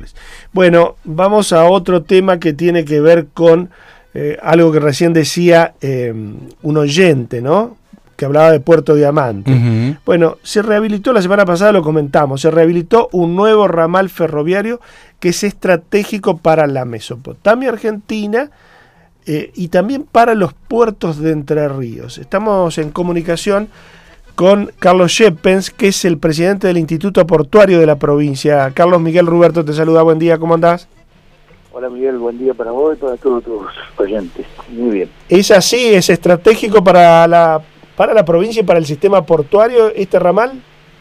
trabajadores. Bueno, vamos a otro tema que tiene que ver con algo que recién decía un oyente, ¿no? Que hablaba de Puerto Diamante. Bueno, se rehabilitó, la semana pasada lo comentamos, se rehabilitó un nuevo ramal ferroviario que es estratégico para la Mesopotamia argentina y también para los puertos de Entre Ríos. Estamos en comunicación con Carlos Schepens, que es el presidente del Instituto Portuario de la provincia. Carlos, Miguel Ruberto te saluda, buen día, ¿cómo andás? Hola Miguel, buen día para vos y para todos tus oyentes. Muy bien. ¿Es así? ¿Es estratégico para la provincia y para el sistema portuario este ramal?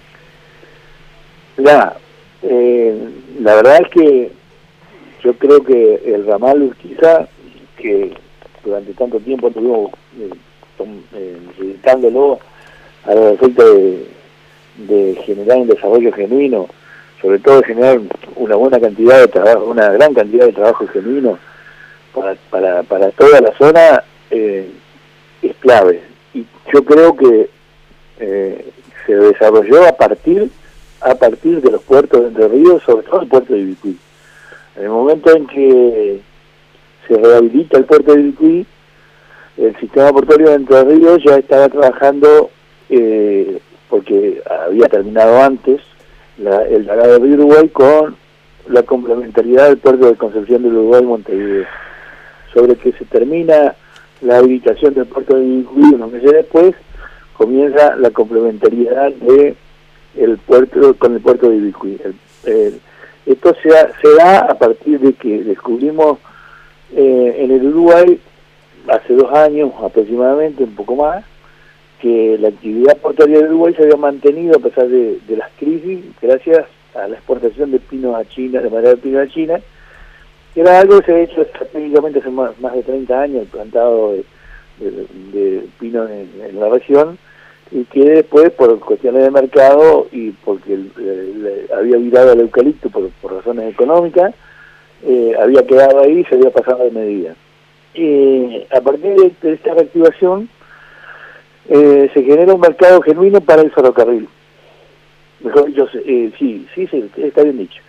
La verdad es que yo creo que el ramal Urquiza, que durante tanto tiempo estuvimos dedicándolo a los efectos de generar un desarrollo genuino, sobre todo de generar una buena cantidad de trabajo, una gran cantidad de trabajo genuino para toda la zona, es clave. Y yo creo que se desarrolló a partir de los puertos de Entre Ríos, sobre todo el puerto de Ibicuí. En el momento en que se rehabilita el puerto de Ibicuí, el sistema portuario de Entre Ríos ya estaba trabajando, porque había terminado antes el dragado del Uruguay, con la complementariedad del puerto de Concepción del Uruguay Montevideo. Sobre que se termina la habilitación del puerto de Ibicuí unos meses después, comienza la complementariedad de el puerto con el puerto de Ibicuí. Esto se da a partir de que descubrimos en el Uruguay, hace 2 años aproximadamente, un poco más, que la actividad portuaria del Uruguay se había mantenido a pesar de las crisis, gracias a la exportación de pinos a China, de madera de pino a China. Era algo que se ha hecho estratégicamente hace más de 30 años, el plantado de pino en la región, y que después, por cuestiones de mercado y porque había virado al eucalipto por razones económicas, había quedado ahí y se había pasado de medida. A partir de esta reactivación, se genera un mercado genuino para el ferrocarril. Mejor dicho, sí, está bien dicho.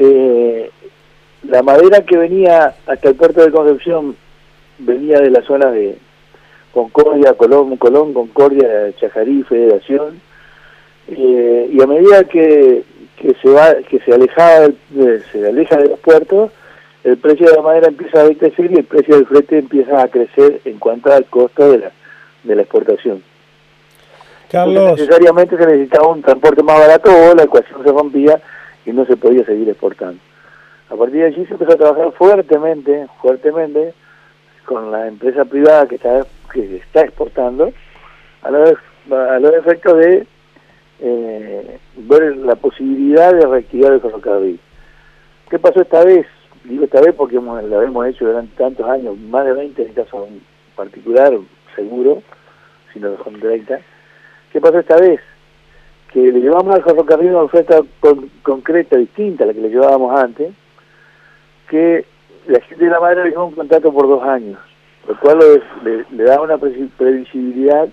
La madera que venía hasta el puerto de Concepción venía de la zona de Concordia, Colón, Concordia, Chajarí, Federación, y a medida que se aleja de los puertos, el precio de la madera empieza a decrecer y el precio del flete empieza a crecer en cuanto al costo de la exportación. Carlos, entonces, necesariamente se necesitaba un transporte más barato o la ecuación se rompía y no se podía seguir exportando. A partir de allí se empezó a trabajar fuertemente con la empresa privada que está exportando a los efectos de ver la posibilidad de reactivar el ferrocarril. ¿Qué pasó esta vez? Digo esta vez porque lo hemos hecho durante tantos años, más de 20 en el caso en particular, seguro, si no son 30. ¿Qué pasó esta vez? Que le llevamos al ferrocarril una oferta concreta, distinta a la que le llevábamos antes, que la gente de la madera le dio un contrato por 2 años, lo cual le da una previsibilidad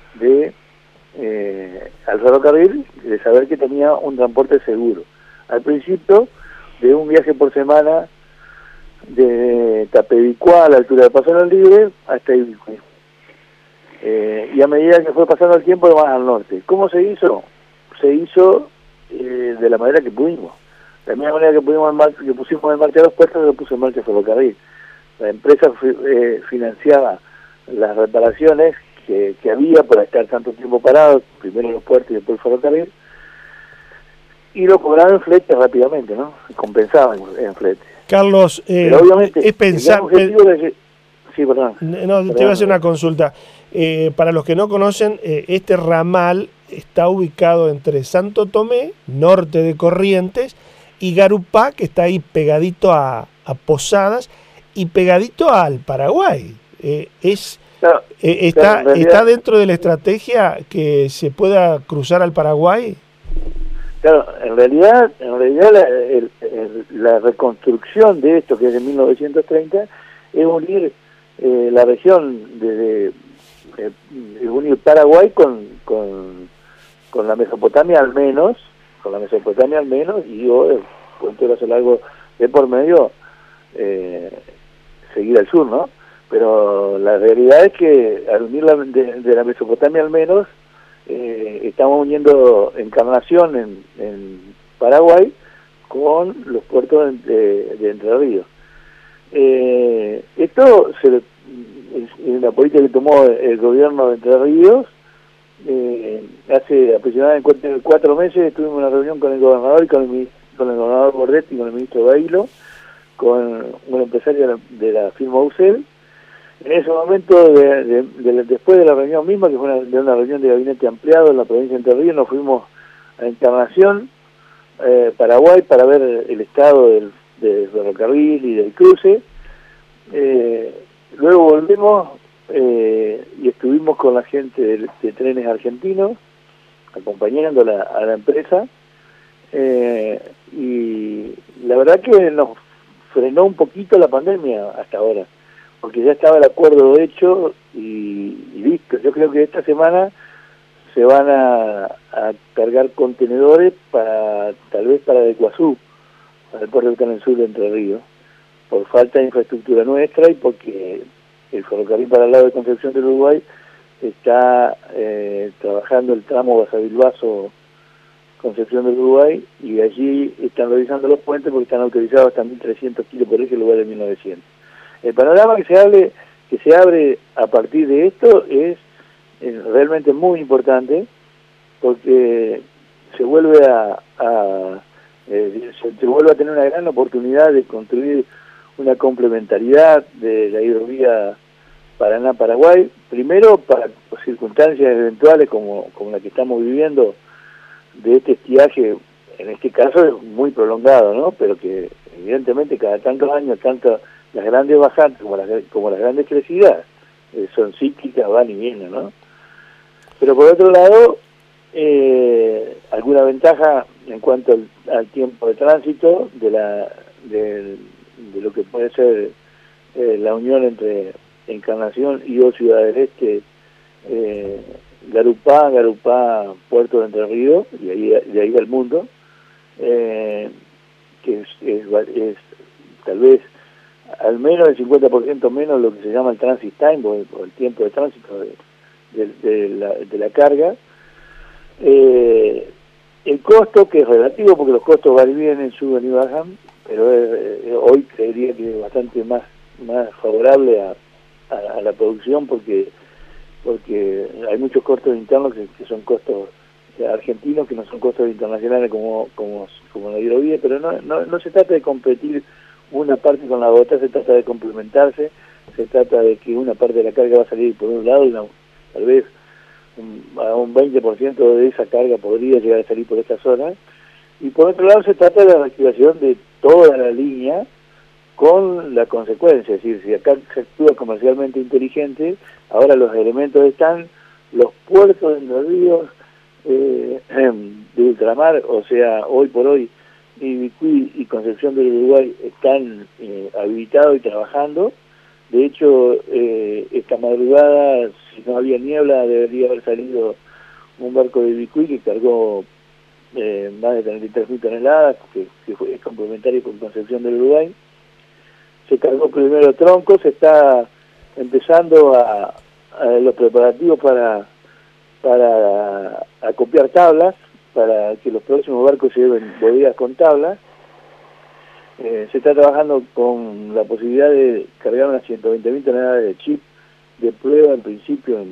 al ferrocarril de saber que tenía un transporte seguro. Al principio, de un viaje por semana de Tapevicuá a la altura de Paso del Libre hasta Ibicuí. Y a medida que fue pasando el tiempo, más al norte. ¿Cómo se hizo? Se hizo de la manera que pudimos. De la misma manera que pusimos en marcha los puertos, lo puso en marcha el ferrocarril. La empresa financiaba las reparaciones que había para estar tanto tiempo parado, primero los puertos y después el ferrocarril, y lo cobraban en flete rápidamente, ¿no? Compensaban en flete. Carlos, pero obviamente es pensar... Sí, perdón. Te iba a hacer una consulta. Para los que no conocen, este ramal está ubicado entre Santo Tomé, norte de Corrientes, y Garupá, que está ahí pegadito a Posadas y pegadito al Paraguay. ¿Está dentro de la estrategia que se pueda cruzar al Paraguay? Claro, en realidad la reconstrucción de esto, que es de 1930, es unir la región es unir Paraguay con la Mesopotamia al menos, y el puente de Vaso Largo de por medio seguir al sur, ¿no? Pero la realidad es que al unir de la Mesopotamia al menos, estamos uniendo Encarnación en Paraguay con los puertos de Entre Ríos. Esto es la política que tomó el gobierno de Entre Ríos. Hace aproximadamente 4 meses tuvimos una reunión con el gobernador y con el gobernador Bordetti y con el ministro Bailo, con un empresario de la firma UCEL. En ese momento, después de la reunión misma, que fue una reunión de gabinete ampliado en la provincia de Entre Ríos, nos fuimos a Encarnación, Paraguay, para ver el estado del ferrocarril y del cruce. Luego volvimos y estuvimos con la gente de Trenes Argentinos, acompañando a la empresa, y la verdad que nos frenó un poquito la pandemia hasta ahora, porque ya estaba el acuerdo hecho y listo. Yo creo que esta semana se van a cargar contenedores tal vez para Iguazú, para el puerto del Canal Sur de Entre Ríos, por falta de infraestructura nuestra y porque el ferrocarril para el lado de Concepción del Uruguay está trabajando el tramo Basavilbaso Concepción del Uruguay, y allí están revisando los puentes porque están autorizados hasta 1.300 kilos por eje en lugar de 1.900. El panorama que se abre a partir de esto es realmente muy importante, porque se vuelve se vuelve a tener una gran oportunidad de construir una complementariedad de la hidrovía Paraná-Paraguay, primero para circunstancias eventuales como la que estamos viviendo, de este estiaje, en este caso es muy prolongado, ¿no? Pero que evidentemente cada tantos años, tanto las grandes bajantes como las grandes crecidas son cíclicas, van y vienen, ¿no? Pero por otro lado, alguna ventaja en cuanto al tiempo de tránsito de lo que puede ser la unión entre Encarnación y Ciudad del Este, Garupá, Puerto de Entre Ríos, y de ahí al mundo, que es tal vez al menos el 50% menos lo que se llama el transit time, o el tiempo de tránsito de la carga. El costo, que es relativo, porque los costos van y vienen, suben y bajan, pero hoy creería que es bastante más favorable a la producción, porque hay muchos costos internos que son costos argentinos, que no son costos internacionales como la hidrovía, pero no se trata de competir una parte con la otra, se trata de complementarse, se trata de que una parte de la carga va a salir por un lado y tal vez a un 20% de esa carga podría llegar a salir por esta zona, y por otro lado se trata de la reactivación de toda la línea, con la consecuencia, es decir, si acá se actúa comercialmente inteligente, ahora los elementos están, los puertos de Entre Ríos, de ultramar, o sea, hoy por hoy, Ibicuí y Concepción del Uruguay están habilitados y trabajando. De hecho, esta madrugada, si no había niebla, debería haber salido un barco de Ibicuí que cargó más de 33.000 toneladas, que es complementario con Concepción del Uruguay. Se cargó primero tronco, se está empezando a los preparativos para acopiar tablas, para que los próximos barcos se lleven bodegas con tablas. Se está trabajando con la posibilidad de cargar unas 120.000 toneladas de chip de prueba en principio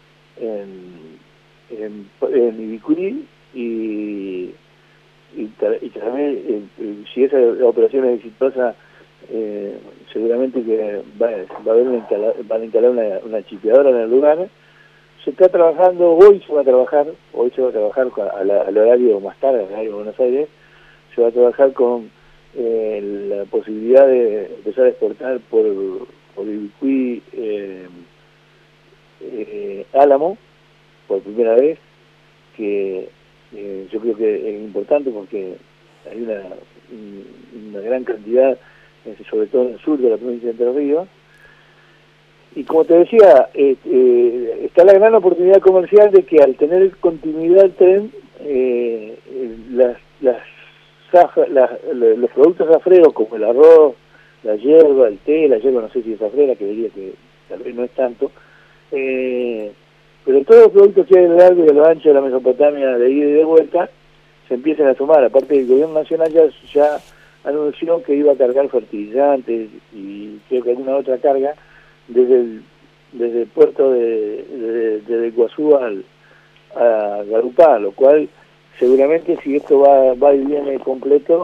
en Ibicuí, y también si esa operación es exitosa, seguramente que van a instalar una chipeadora en el lugar. Se está trabajando, hoy se va a trabajar al horario más tarde, al horario de Buenos Aires, se va a trabajar con la posibilidad de empezar a exportar por Ibicuí Álamo, por primera vez, que yo creo que es importante porque hay una gran cantidad, sobre todo en el sur de la provincia de Entre Ríos. Y como te decía, está la gran oportunidad comercial de que al tener continuidad el tren, las los productos zafreros como el arroz, la hierba, el té, la hierba no sé si es zafrera, que diría que tal vez no es tanto, pero todos los productos que hay a lo largo y a lo ancho de la Mesopotamia de ida y de vuelta se empiezan a sumar. Aparte, el gobierno nacional ya anunció que iba a cargar fertilizantes y creo que alguna otra carga desde el puerto de Iguazú a Garupá, lo cual seguramente, si esto va y viene completo,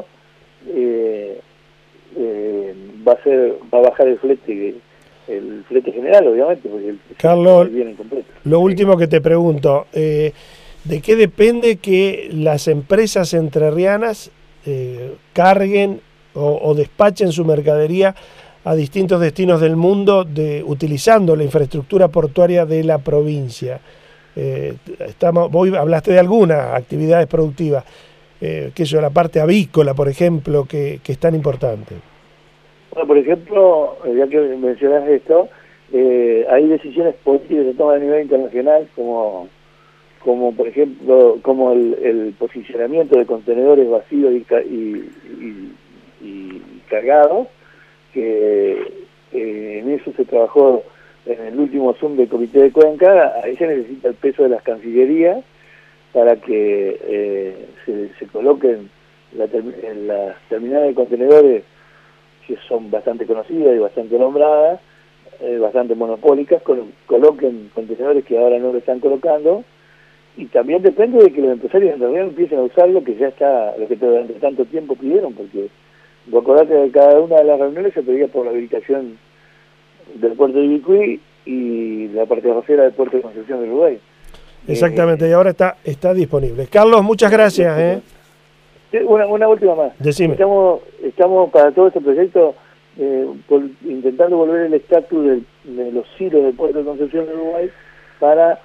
va a bajar el flete general, obviamente, porque Carlos, viene completo. Lo último que te pregunto, ¿de qué depende que las empresas entrerrianas carguen o despachen su mercadería a distintos destinos del mundo utilizando la infraestructura portuaria de la provincia? Vos hablaste de algunas actividades productivas, la parte avícola, por ejemplo, que es tan importante. Bueno, por ejemplo, ya que mencionas esto, hay decisiones políticas que se toman a nivel internacional, como por ejemplo, como el posicionamiento de contenedores vacíos y cargados, que en eso se trabajó en el último Zoom del Comité de Cuenca. Ahí se necesita el peso de las cancillerías para que se coloquen en las terminales de contenedores, que son bastante conocidas y bastante nombradas, bastante monopólicas, coloquen contenedores que ahora no lo están colocando. Y también depende de que los empresarios en realidad empiecen a usar lo que durante tanto tiempo pidieron, porque vos acordate que cada una de las reuniones se pedía por la habilitación del puerto de Ibicuí y la parte trasera del puerto de Concepción del Uruguay. Exactamente, y ahora está disponible. Carlos, muchas gracias. Una última más. Decime. Estamos para todo este proyecto intentando volver el estatus de los silos del puerto de Concepción del Uruguay para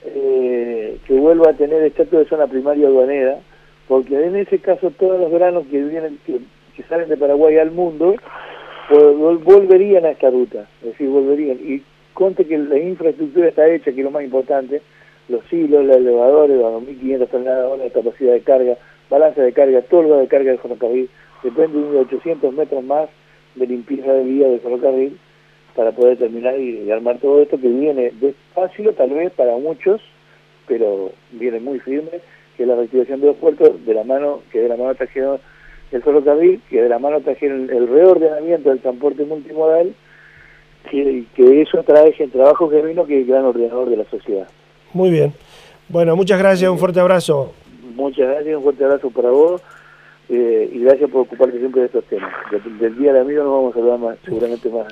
que vuelva a tener estatus de zona primaria aduanera, porque en ese caso todos los granos que salen de Paraguay al mundo volverían a esta ruta, es decir, volverían. Y conte que la infraestructura está hecha, que es lo más importante, los silos, los elevadores, los 2.500 toneladas de capacidad de carga, balanza de carga, tolva de carga del ferrocarril, depende de 800 metros más de limpieza de vía del ferrocarril para poder terminar y armar todo esto, que viene despacio tal vez para muchos, pero viene muy firme, que es la reactivación de los puertos, de la mano trajeron el ferrocarril, que de la mano trajeron el reordenamiento del transporte multimodal, que eso trae el trabajo genuino, que es el gran ordenador de la sociedad. Muy bien. Bueno, muchas gracias, un fuerte abrazo. Muchas gracias, un fuerte abrazo para vos, y gracias por ocuparte siempre de estos temas. Del Día del Amigo nos vamos a hablar más, seguramente más.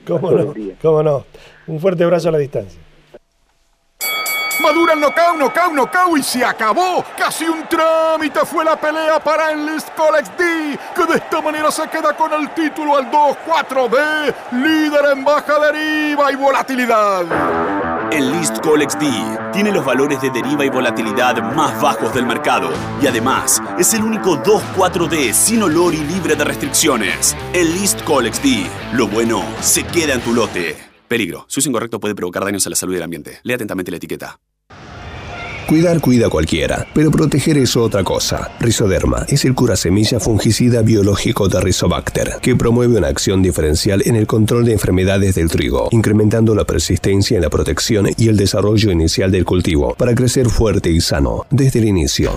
¿Cómo no? Un fuerte abrazo a la distancia. Madura el knockout y se acabó. Casi un trámite fue la pelea para Enlist Colex D, que de esta manera se queda con el título al 2-4D, líder en baja deriva y volatilidad. Enlist Colex D tiene los valores de deriva y volatilidad más bajos del mercado y además es el único 2-4D sin olor y libre de restricciones. Enlist Colex D, lo bueno se queda en tu lote. Peligro, su uso incorrecto puede provocar daños a la salud y al ambiente. Lea atentamente la etiqueta. Cuida cualquiera, pero proteger es otra cosa. Rizoderma es el curasemilla fungicida biológico de Rizobacter, que promueve una acción diferencial en el control de enfermedades del trigo, incrementando la persistencia en la protección y el desarrollo inicial del cultivo, para crecer fuerte y sano desde el inicio.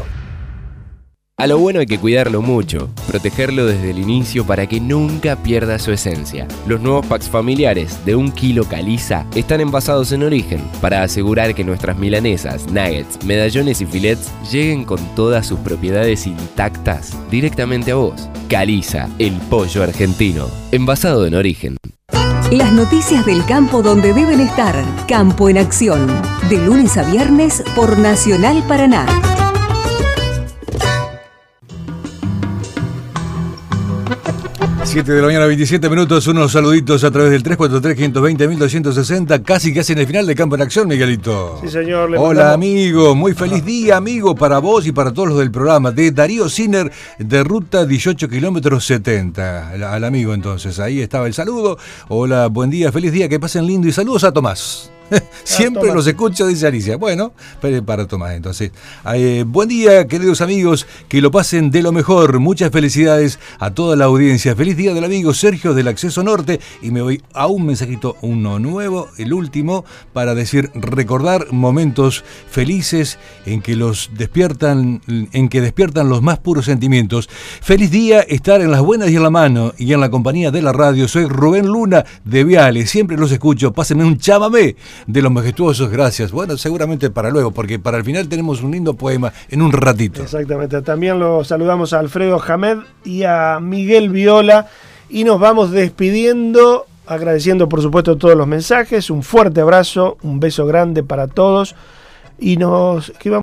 A lo bueno hay que cuidarlo mucho, protegerlo desde el inicio para que nunca pierda su esencia. Los nuevos packs familiares de 1 kilo caliza están envasados en origen para asegurar que nuestras milanesas, nuggets, medallones y filets lleguen con todas sus propiedades intactas directamente a vos. Caliza, el pollo argentino, envasado en origen. Las noticias del campo donde deben estar. Campo en Acción, de lunes a viernes por Nacional Paraná. 7 de la mañana, 27 minutos, unos saluditos a través del 343-520-1260, casi en el final de Campo en Acción, Miguelito. Sí, señor. Hola, amigo, muy feliz día, amigo, para vos y para todos los del programa, de Darío Sinner, de ruta 18 kilómetros 70, al amigo entonces, ahí estaba el saludo. Hola, buen día, feliz día, que pasen lindo y saludos a Tomás. Siempre los escucho, dice Alicia. Bueno, para tomar entonces. Buen día, queridos amigos, que lo pasen de lo mejor. Muchas felicidades a toda la audiencia. Feliz día del amigo Sergio del Acceso Norte. Y me voy a un mensajito, uno nuevo, el último, para decir, recordar momentos felices en que despiertan los más puros sentimientos. Feliz día, estar en las buenas y en la mano y en la compañía de la radio. Soy Rubén Luna de Viale, siempre los escucho. Pásenme un chamamé de los majestuosos, gracias. Bueno, seguramente para luego, porque para el final tenemos un lindo poema en un ratito. Exactamente, también lo saludamos a Alfredo Hamed y a Miguel Viola y nos vamos despidiendo, agradeciendo por supuesto todos los mensajes, un fuerte abrazo, un beso grande para todos y nos...